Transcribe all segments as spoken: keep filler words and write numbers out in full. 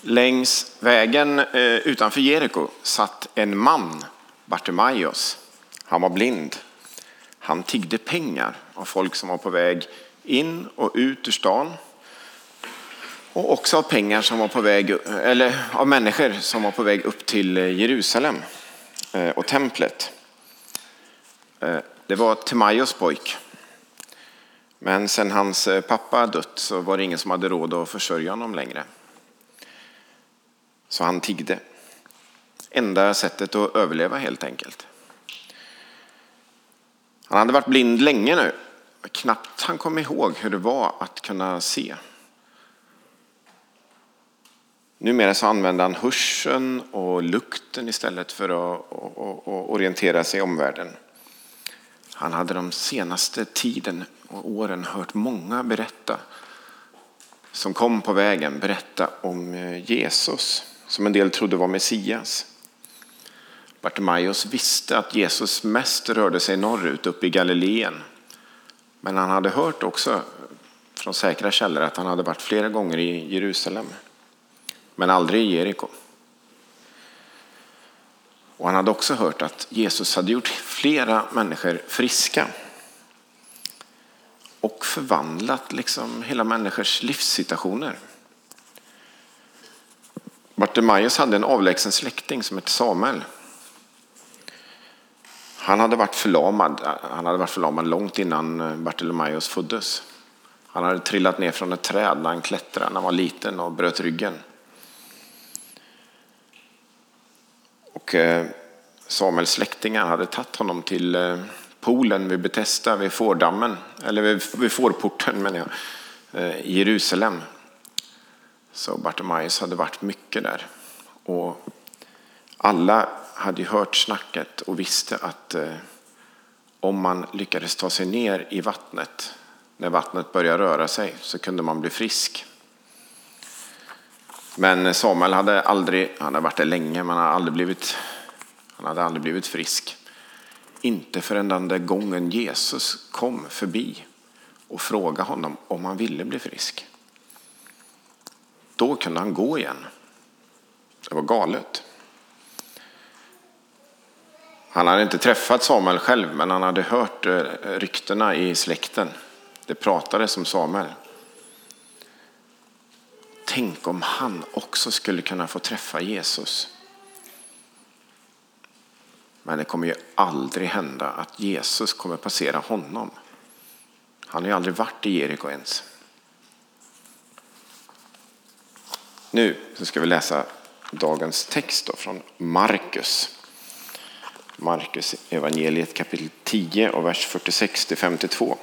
Längs vägen eh, utanför Jeriko satt en man, Bartimaeus. Han var blind. Han tiggde pengar av folk som var på väg in och ut ur stan. Och också av pengar som var på väg, eller av människor som var på väg upp till Jerusalem eh, och templet. Eh, det var Timaeus pojk. Men sen hans pappa dött så var det ingen som hade råd att försörja honom längre. Så han tiggde. Enda sättet att överleva helt enkelt. Han hade varit blind länge nu. Knappt han kom ihåg hur det var att kunna se. Numera så använde han hörseln och lukten istället för att, att, att, att orientera sig i omvärlden. Han hade de senaste tiden och åren hört många berätta som kom på vägen berätta om Jesus som en del trodde var Messias. Bartimaeus visste att Jesus mest rörde sig norrut upp i Galileen. Men han hade hört också från säkra källor att han hade varit flera gånger i Jerusalem. Men aldrig i Jeriko. Och han hade också hört att Jesus hade gjort flera människor friska. Och förvandlat liksom hela människors livssituationer. Bartimaeus hade en avlägsen släkting som hette Samuel. Han hade varit förlamad. Han hade varit förlamad långt innan Bartimaeus föddes. Han hade trillat ner från ett träd när han klättrade när han var liten och bröt ryggen. Och Samuels släktingar hade tagit honom till poolen vid Betesda, vid fårdammen, eller vid, vid fårporten menar jag, i Jerusalem. Så Bartimaeus hade varit mycket där. Och alla hade hört snacket och visste att eh, om man lyckades ta sig ner i vattnet, när vattnet började röra sig, så kunde man bli frisk. Men Samuel hade aldrig, han hade varit där länge, men han hade aldrig blivit, han hade aldrig blivit frisk. Inte förrän den där gången Jesus kom förbi och frågade honom om han ville bli frisk. Då kunde han gå igen. Det var galet. Han hade inte träffat Samuel själv, men han hade hört ryktena i släkten. Det pratades om Samuel. Tänk om han också skulle kunna få träffa Jesus. Men det kommer ju aldrig hända att Jesus kommer passera honom. Han har ju aldrig varit i Jeriko ens. Nu så ska vi läsa dagens text då från Markus. Markus evangeliet kapitel tio och vers fyrtiosex till femtiotvå.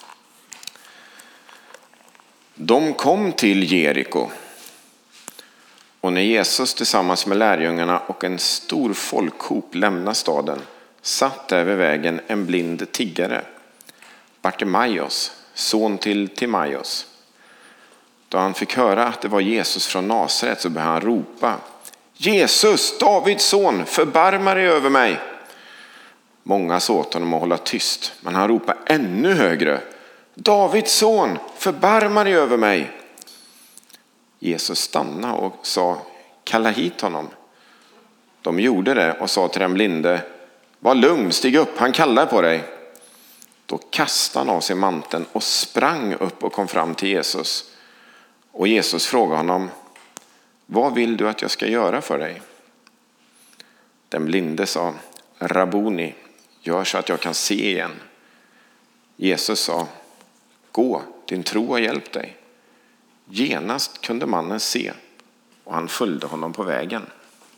De kom till Jeriko. Och när Jesus tillsammans med lärjungarna och en stor folkhop lämnade staden, satt där vid vägen en blind tiggare, Bartimaeus, son till Timaeus. Då han fick höra att det var Jesus från Nasaret så började han ropa: Jesus, Davids son, förbarma dig över mig. Många sa åt honom att hålla tyst, men han ropade ännu högre: Davids son, förbarma dig över mig. Jesus stannade och sa: kalla hit honom. De gjorde det och sa till den blinde: var lugn, stig upp, han kallar på dig. Då kastade han av sig manteln och sprang upp och kom fram till Jesus. Och Jesus frågade honom: vad vill du att jag ska göra för dig? Den blinde sa: Rabboni, gör så att jag kan se igen. Jesus sa: gå, din tro har hjälpt dig. Genast kunde mannen se och han följde honom på vägen.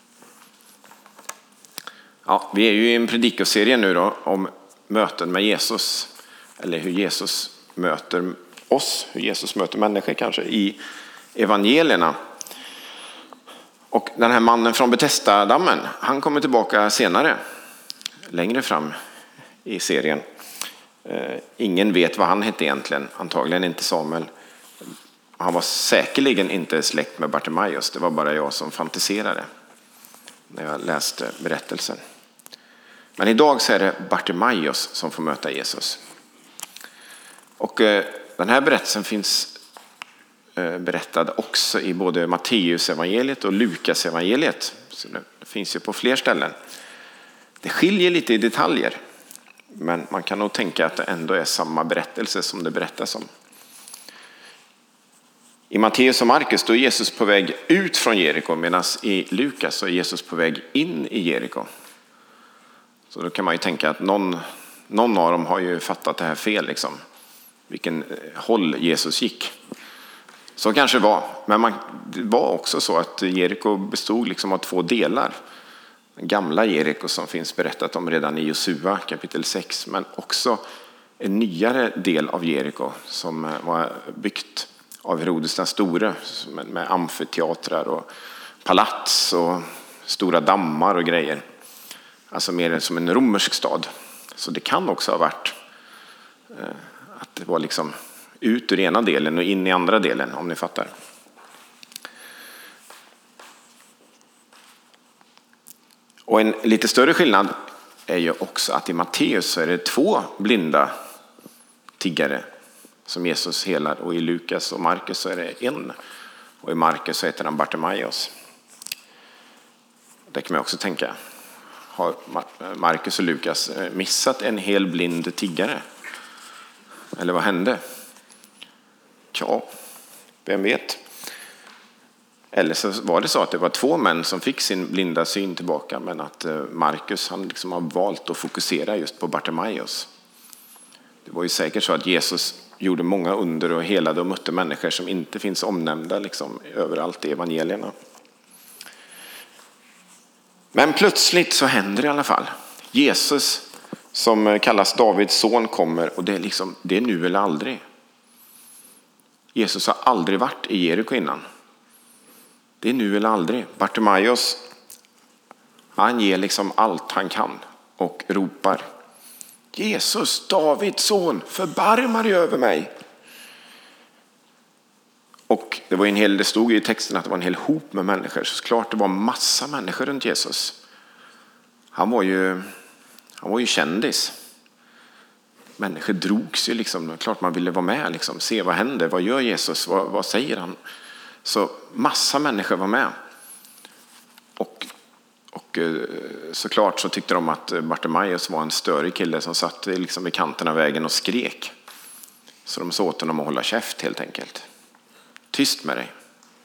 Ja, vi är ju i en predikoserie nu då om möten med Jesus. Eller hur Jesus möter oss, hur Jesus möter människor kanske i evangelierna. Och den här mannen från Betesda-dammen, han kommer tillbaka senare, längre fram i serien. Ingen vet vad han hette egentligen, antagligen inte Samuel. Han var säkerligen inte släkt med Bartimaeus, det var bara jag som fantiserade när jag läste berättelsen. Men idag så är det Bartimaeus som får möta Jesus. Och den här berättelsen finns berättad också i både Matteus evangeliet och Lukas evangeliet. Så det finns ju på fler ställen. Det skiljer lite i detaljer, men man kan nog tänka att det ändå är samma berättelse som det berättas om. I Matteus och Markus då är Jesus på väg ut från Jeriko, medan i Lukas så är Jesus på väg in i Jeriko. Så då kan man ju tänka att någon, någon av dem har ju fattat det här fel, liksom. Vilken håll Jesus gick. Så kanske det var. Men man, det var också så att Jeriko bestod liksom av två delar. Den gamla Jeriko som finns berättat om redan i Josua kapitel sex. Men också en nyare del av Jeriko som var byggt av Herodes den store. Med amfiteatrar och palats och stora dammar och grejer. Alltså mer som en romersk stad. Så det kan också ha varit eh, att det var liksom ut ur ena delen och in i andra delen, om ni fattar. Och en lite större skillnad är ju också att i Matteus så är det två blinda tiggare som Jesus helar, och i Lukas och Markus så är det en, och i Markus så heter han Bartimaeus. Det kan man också tänka. Har Markus och Lukas missat en hel blind tiggare? Eller vad hände? Ja, vem vet? Eller så var det så att det var två män som fick sin blinda syn tillbaka, men att Markus han liksom har valt att fokusera just på Bartimaeus. Det var ju säkert så att Jesus gjorde många under och helade och mötte människor som inte finns omnämnda liksom överallt i evangelierna. Men plötsligt så händer det i alla fall. Jesus som kallas Davids son kommer, och det är liksom det är nu eller aldrig. Jesus har aldrig varit i Jeriko innan. Det är nu eller aldrig. Bartimaeus, han ger liksom allt han kan och ropar: Jesus, Davids son, förbarma dig över mig. Och det var en hel, det stod i texten att det var en hel hop med människor. Så klart det var massa människor runt Jesus. Han var ju, han var ju kändis. Människor drogs ju liksom. Klart man ville vara med, liksom, se vad händer, vad gör Jesus, vad, vad säger han. Så massa människor var med. Och, och såklart så tyckte de att Bartimaeus var en större kille som satt liksom i kanten av vägen och skrek. Så de sa åt honom att hålla käft helt enkelt. Tyst med dig.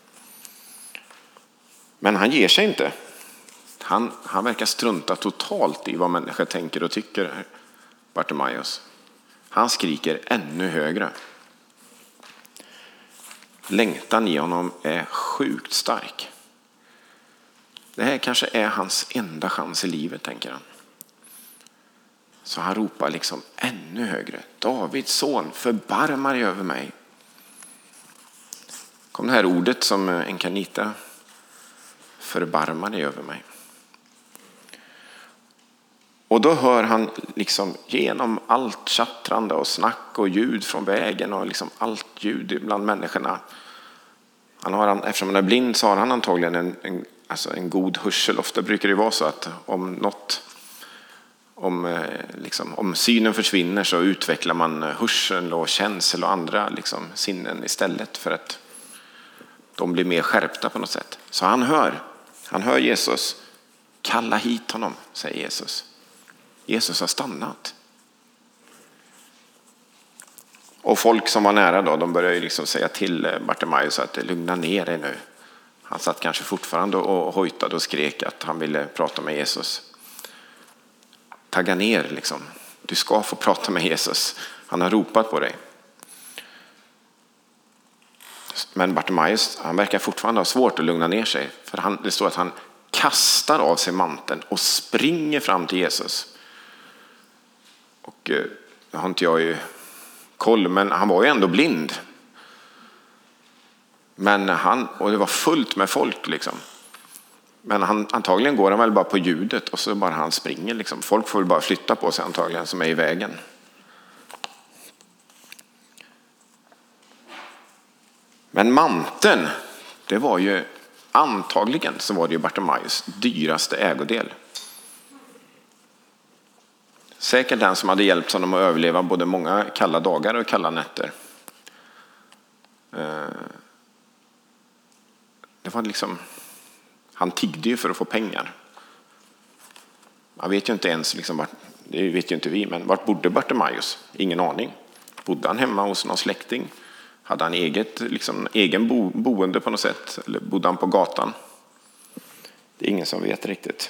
Men han ger sig inte. Han, han verkar strunta totalt i vad människor tänker och tycker, Bartimaeus. Han skriker ännu högre. Längtan i honom är sjukt stark. Det här kanske är hans enda chans i livet, tänker han. Så han ropar liksom ännu högre: Davids son, förbarma dig över mig. Kom det här ordet som en kanita: förbarma dig över mig. Och då hör han liksom genom allt chattrande och snack och ljud från vägen och liksom allt ljud bland människorna. Han har, eftersom han är blind så har han antagligen en, en, alltså en god hörsel. Ofta brukar det vara så att om något, om, liksom, om synen försvinner så utvecklar man hörsel och känsel och andra liksom, sinnen istället för att de blir mer skärpta på något sätt. Så han hör, han hör Jesus. Kalla hit honom, säger Jesus. Jesus har stannat. Och folk som var nära då, de började liksom säga till Bartimaeus att lugna ner dig nu. Han satt kanske fortfarande och hojtade och skrek att han ville prata med Jesus. Tagga ner liksom. Du ska få prata med Jesus. Han har ropat på dig. Men Bartimaeus, han verkar fortfarande ha svårt att lugna ner sig. För han, det står att han kastar av sig manteln och springer fram till Jesus. Och eh, har inte jag ju koll, men han var ju ändå blind. Men han, och det var fullt med folk liksom. Men han, antagligen går han väl bara på ljudet och så bara han springer liksom. Folk får väl bara flytta på sig antagligen som är i vägen. Men manteln, det var ju antagligen så var det ju Bartimaeus dyraste ägodel. Säkert den som hade hjälpt honom att överleva både många kalla dagar och kalla nätter. det var liksom, han tiggde ju för att få pengar. Man vet ju inte ens, liksom, vart, det vet ju inte vi, men vart bodde Bartimaeus? Ingen aning. Bodde han hemma hos någon släkting? Hade han eget, liksom, egen bo, boende på något sätt? Eller bodde han på gatan? Det är ingen som vet riktigt.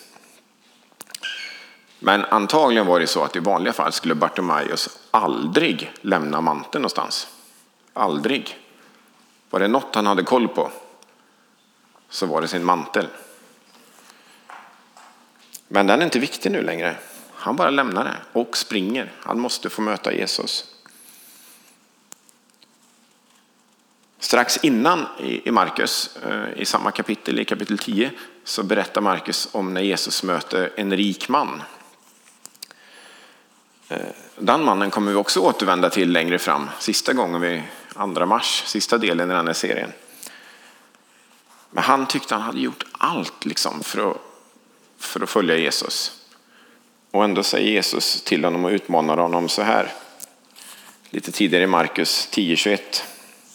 Men antagligen var det så att i vanliga fall skulle Bartimaeus aldrig lämna manteln någonstans. Aldrig. Var det något han hade koll på så var det sin mantel. Men den är inte viktig nu längre. Han bara lämnar det och springer. Han måste få möta Jesus. Strax innan i Markus, i samma kapitel, i kapitel tio, så berättar Markus om när Jesus möter en rik man. Den mannen kommer vi också återvända till längre fram, sista gången vid andra mars, sista delen i den här serien. Men han tyckte han hade gjort allt liksom för att, för att följa Jesus. Och ändå säger Jesus till honom och utmanar honom så här. Lite tidigare i Markus tio tjugoett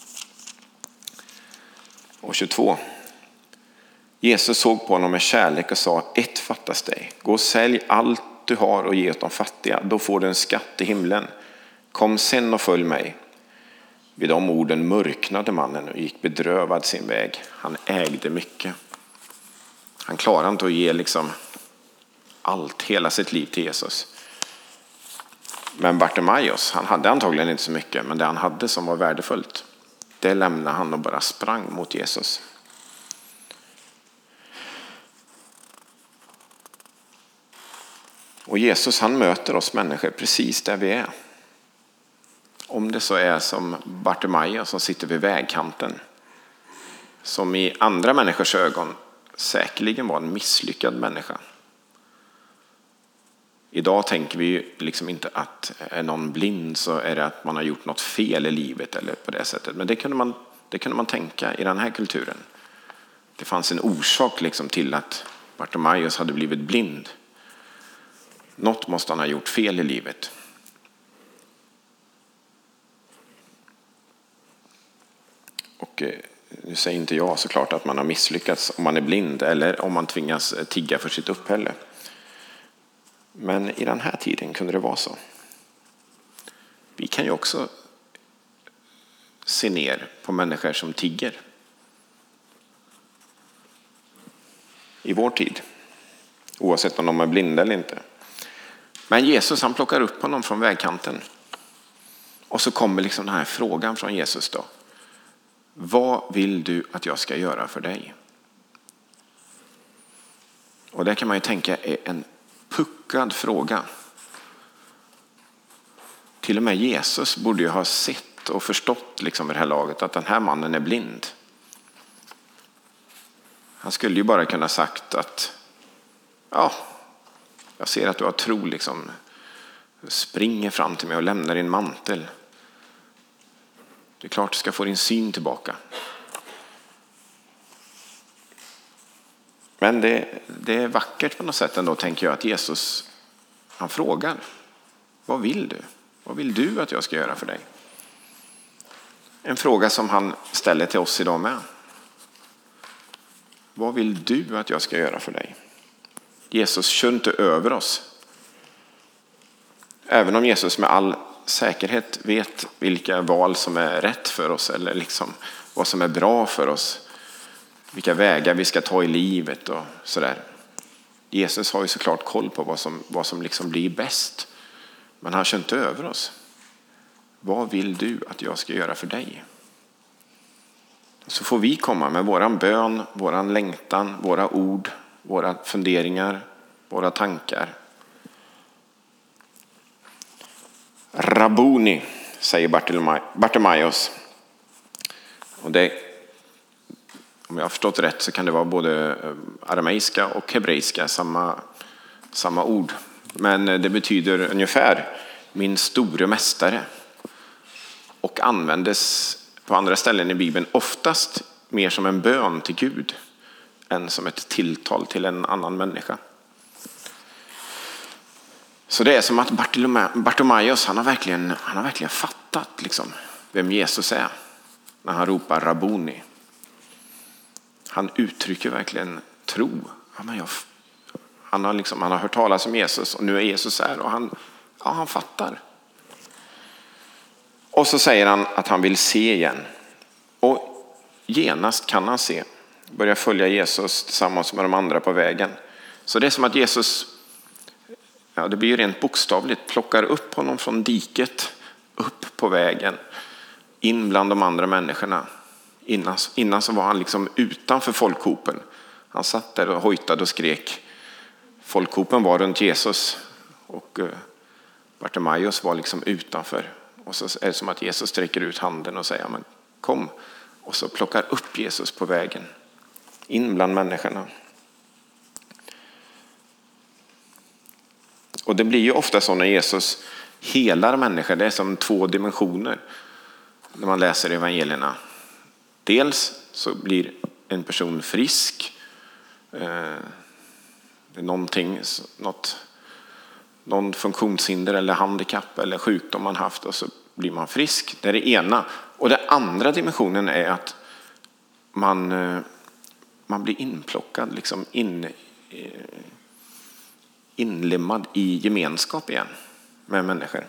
och tjugotvå. Jesus såg på honom med kärlek och sa: ett fattas dig. Gå och sälj allt du har och ge åt de fattiga. Då får du en skatt i himlen. Kom sen och följ mig. Vid de orden mörknade mannen och gick bedrövad sin väg. Han ägde mycket. Han klarade inte att ge liksom allt, hela sitt liv till Jesus. Men Bartimaeus, han hade antagligen inte så mycket, men det han hade som var värdefullt, det lämnade han och bara sprang mot Jesus. Och Jesus, han möter oss människor precis där vi är. Om det så är som Bartimaeus som sitter vid vägkanten, som i andra människors ögon säkerligen var en misslyckad människa. Idag tänker vi ju liksom inte att är någon blind så är det att man har gjort något fel i livet eller på det sättet. Men det kunde man, det kunde man tänka i den här kulturen. Det fanns en orsak liksom till att Bartimaeus hade blivit blind. Något måste han ha gjort fel i livet. Och nu säger inte jag såklart att man har misslyckats om man är blind eller om man tvingas tigga för sitt uppehälle. Men i den här tiden kunde det vara så. Vi kan ju också se ner på människor som tigger. I vår tid. Oavsett om de är blinda eller inte. Men Jesus, han plockar upp honom från vägkanten. Och så kommer liksom den här frågan från Jesus då. Vad vill du att jag ska göra för dig? Och det kan man ju tänka är en puckad fråga. Till och med Jesus borde ju ha sett och förstått liksom i det här laget att den här mannen är blind. Han skulle ju bara kunna sagt att ja, jag ser att du har tro liksom. Springer fram till mig och lämnar din mantel. Det är klart du ska få din syn tillbaka. Men det, det är vackert på något sätt ändå, tänker jag, att Jesus, han frågar: vad vill du? Vad vill du att jag ska göra för dig? En fråga som han ställer till oss idag med. Vad vill du att jag ska göra för dig? Jesus kör inte över oss. Även om Jesus med all säkerhet vet vilka val som är rätt för oss eller liksom vad som är bra för oss. Vilka vägar vi ska ta i livet och sådär. Jesus har ju såklart koll på vad som, vad som liksom blir bäst. Men han kör inte över oss. Vad vill du att jag ska göra för dig? Så får vi komma med våran bön, våran längtan, våra ord, våra funderingar, våra tankar. Rabboni, säger Bartimaeus. Och det, om jag har förstått rätt så kan det vara både arameiska och hebreiska, samma, samma ord. Men det betyder ungefär min store mästare. Och användes på andra ställen i Bibeln oftast mer som en bön till Gud än som ett tilltal till en annan människa. Så det är som att Bartimaeus, han har verkligen, han har verkligen fattat liksom vem Jesus är när han ropar Rabboni. Han uttrycker verkligen tro. Ja, men jag, han, har liksom, han har hört talas om Jesus och nu är Jesus här och han, ja, han fattar. Och så säger han att han vill se igen. Och genast kan han se. Börja följa Jesus tillsammans med de andra på vägen. Så det är som att Jesus, ja, det blir ju rent bokstavligt, plockar upp honom från diket, upp på vägen, in bland de andra människorna. Innan, innan så var han liksom utanför folkhopen. Han satt där och hojtade och skrek. Folkhopen var runt Jesus och Bartimaeus var liksom utanför. Och så är det som att Jesus sträcker ut handen och säger, men kom. Och så plockar upp Jesus på vägen, in bland människorna. Och det blir ju ofta så när Jesus helar människor. Det är som två dimensioner när man läser evangelierna. Dels så blir en person frisk. Det är någonting, något, någon funktionshinder eller handikapp eller sjukdom man haft och så blir man frisk. Det är det ena. Och den andra dimensionen är att man, man blir inplockad, liksom in, inlemmad i gemenskap igen med människor.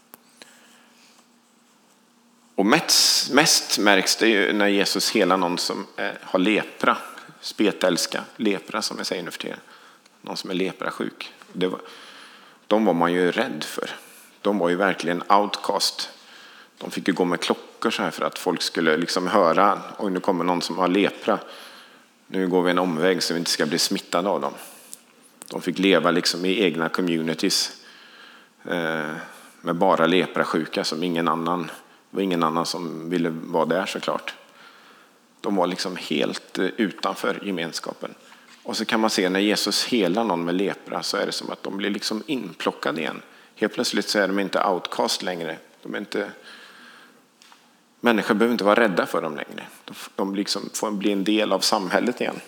Och mest, mest märks det ju när Jesus helar någon som är, har lepra, spetälska, lepra som jag säger nu för tiden. Någon som är leprasjuk. Det var, de var man ju rädd för. De var ju verkligen outcast. De fick ju gå med klockor så här för att folk skulle liksom höra, oj, nu kommer någon som har lepra. Nu går vi en omväg så vi inte ska bli smittade av dem. De fick leva liksom i egna communities eh, med bara leprasjuka som ingen annan, det var ingen annan som ville vara där såklart. De var liksom helt utanför gemenskapen. Och så kan man se när Jesus helar någon med lepra så är det som att de blir liksom inplockade igen. Helt plötsligt så är de inte outcast längre. De är inte, människor behöver inte vara rädda för dem längre. De liksom får bli en del av samhället igen.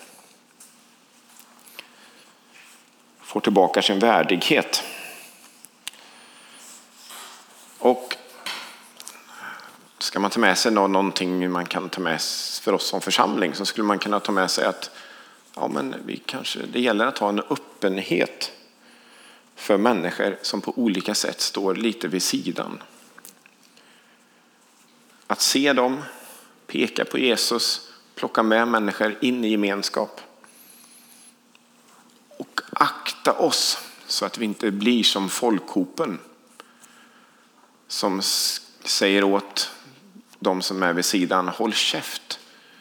Får tillbaka sin värdighet. Och ska man ta med sig någonting man kan ta med för oss som församling så skulle man kunna ta med sig att ja, men vi kanske, det gäller att ha en öppenhet för människor som på olika sätt står lite vid sidan. Att se dem, peka på Jesus, plocka med människor in i gemenskap. Och akta oss så att vi inte blir som folkhopen som säger åt de som är vid sidan, håll käft.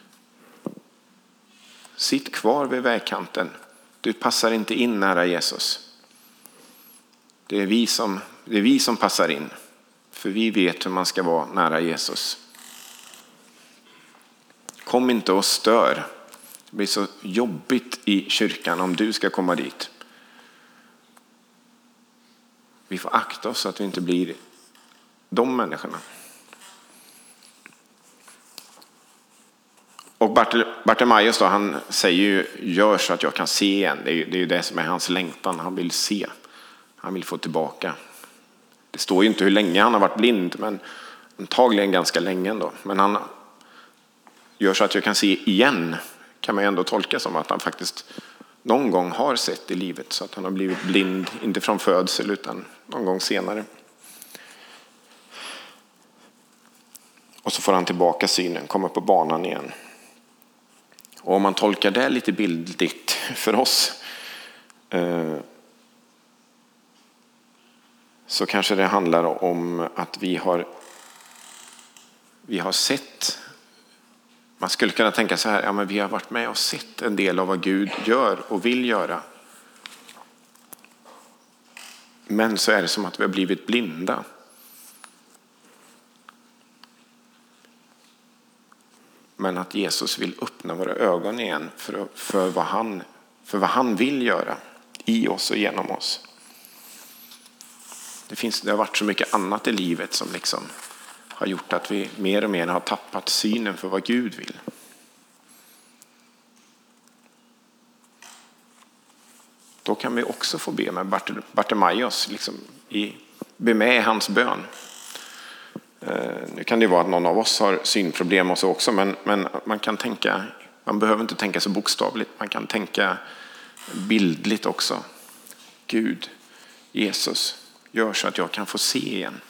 Sitt kvar vid vägkanten. Du passar inte in nära Jesus. Det är vi som, det är vi som passar in. För vi vet hur man ska vara nära Jesus. Kom inte och stör. Det blir så jobbigt i kyrkan om du ska komma dit. Vi får akta oss så att vi inte blir de människorna. Och Bartimaeus då, han säger ju, gör så att jag kan se igen. Det är ju det, är ju det som är hans längtan. Han vill se. Han vill få tillbaka. Det står ju inte hur länge han har varit blind, men antagligen ganska länge ändå. Men han gör så att jag kan se igen. Kan man ju ändå tolka som att han faktiskt någon gång har sett i livet. Så att han har blivit blind, inte från födsel utan någon gång senare. Och så får han tillbaka synen, kommer på banan igen. Och om man tolkar det lite bildligt för oss eh, så kanske det handlar om att vi har vi har sett, man skulle kunna tänka så här, ja, men vi har varit med och sett en del av vad Gud gör och vill göra. Men så är det som att vi har blivit blinda. Men att Jesus vill öppna våra ögon igen för, för, vad han, för vad han vill göra i oss och genom oss. Det, finns, det har varit så mycket annat i livet som liksom har gjort att vi mer och mer har tappat synen för vad Gud vill. Då kan vi också få be med Bartimaeus, liksom i, be med i hans bön. Nu kan det vara att någon av oss har synproblem och så också, men, men man kan tänka Man behöver inte tänka så bokstavligt. Man kan tänka bildligt också. Gud, Jesus, gör så att jag kan få se igen.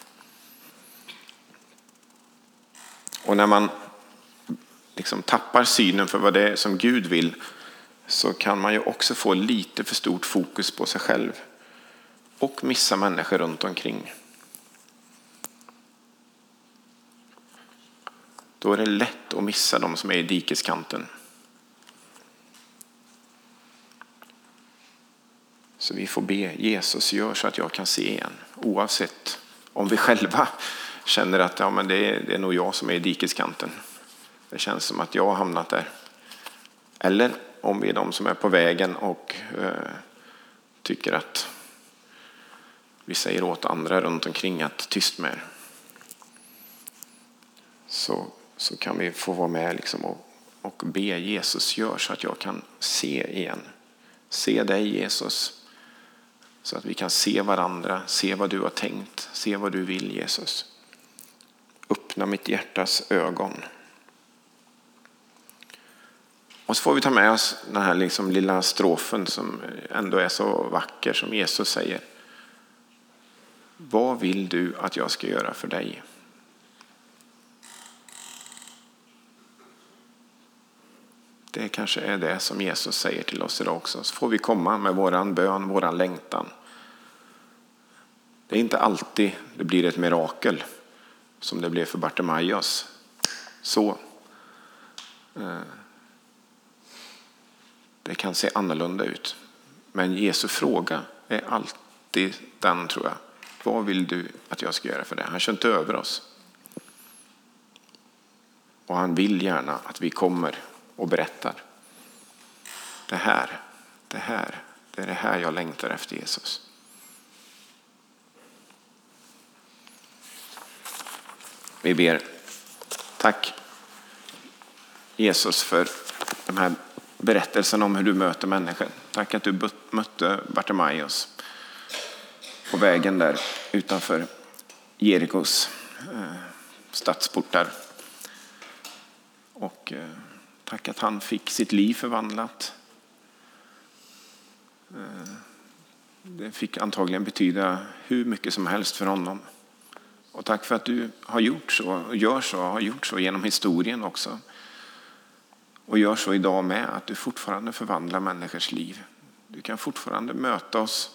Och när man liksom tappar synen för vad det är som Gud vill, så kan man ju också få lite för stort fokus på sig själv och missa människor runt omkring. Då är det lätt att missa de som är i dikeskanten. Så vi får be Jesus, gör så att jag kan se igen. Oavsett om vi själva känner att ja, men det, är, det är nog jag som är i dikeskanten. Det känns som att jag har hamnat där. Eller om vi är de som är på vägen och eh, tycker att vi säger åt andra runt omkring att tyst med er. Så, så kan vi få vara med liksom och, och be Jesus, gör så att jag kan se igen. Se dig Jesus. Så att vi kan se varandra, se vad du har tänkt, se vad du vill Jesus. Öppna mitt hjärtas ögon. Och så får vi ta med oss den här liksom lilla strofen som ändå är så vacker, som Jesus säger. Vad vill du att jag ska göra för dig? Det kanske är det som Jesus säger till oss idag också. Så får vi komma med våran bön, våran längtan. Det är inte alltid det blir ett mirakel som det blev för Bartimaeus. Så det kan se annorlunda ut. Men Jesu fråga är alltid den, tror jag. Vad vill du att jag ska göra för det? Han kör inte över oss. Och han vill gärna att vi kommer och berättar. Det här, det här, det är det här jag längtar efter Jesus. Vi ber. Tack Jesus för de här berättelserna om hur du möter människor. Tack att du mötte Bartimaeus på vägen där utanför Jerikos eh, stadsportar. Och eh, tack att han fick sitt liv förvandlat. Eh, det fick antagligen betyda hur mycket som helst för honom. Och tack för att du har gjort så och gör så och har gjort så genom historien också. Och gör så idag med, att du fortfarande förvandlar människors liv. Du kan fortfarande möta oss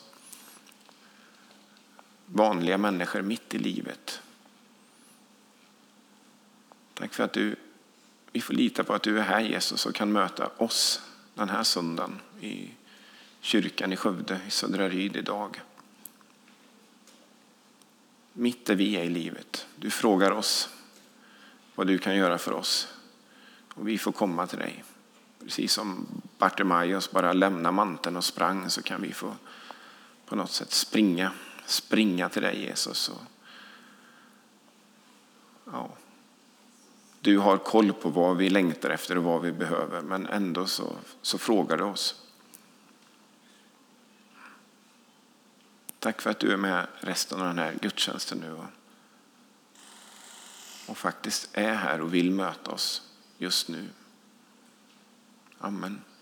vanliga människor mitt i livet. Tack för att du, vi får lita på att du är här Jesus och kan möta oss den här söndagen i kyrkan i Skövde, i Södra Ryd idag. Mitt där vi är i livet. Du frågar oss vad du kan göra för oss. Och vi får komma till dig. Precis som Bartimaeus bara lämna manteln och sprang, så kan vi få på något sätt springa. Springa till dig Jesus. Och, ja, du har koll på vad vi längtar efter och vad vi behöver. Men ändå så, så frågar du oss. Tack för att du är med resten av den här gudstjänsten nu. Och, och faktiskt är här och vill möta oss just nu. Amen.